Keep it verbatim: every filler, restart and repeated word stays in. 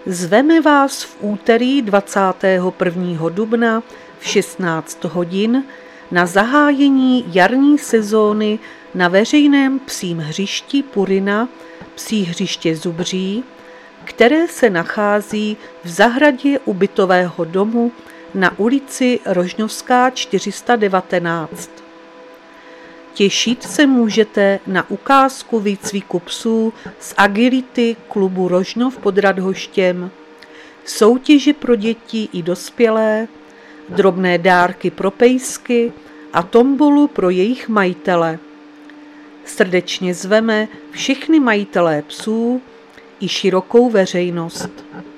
Zveme vás v úterý dvacátého prvního dubna v šestnáct hodin na zahájení jarní sezóny na veřejném psím hřišti Purina, Psí hřiště Zubří, které se nachází v zahradě u bytového domu na ulici Rožnovská čtyři sta devatenáct. Těšit se můžete na ukázku výcviku psů z agility klubu Rožnov pod Radhoštěm, soutěže pro děti i dospělé, drobné dárky pro pejsky a tombolu pro jejich majitele. Srdečně zveme všechny majitelé psů i širokou veřejnost.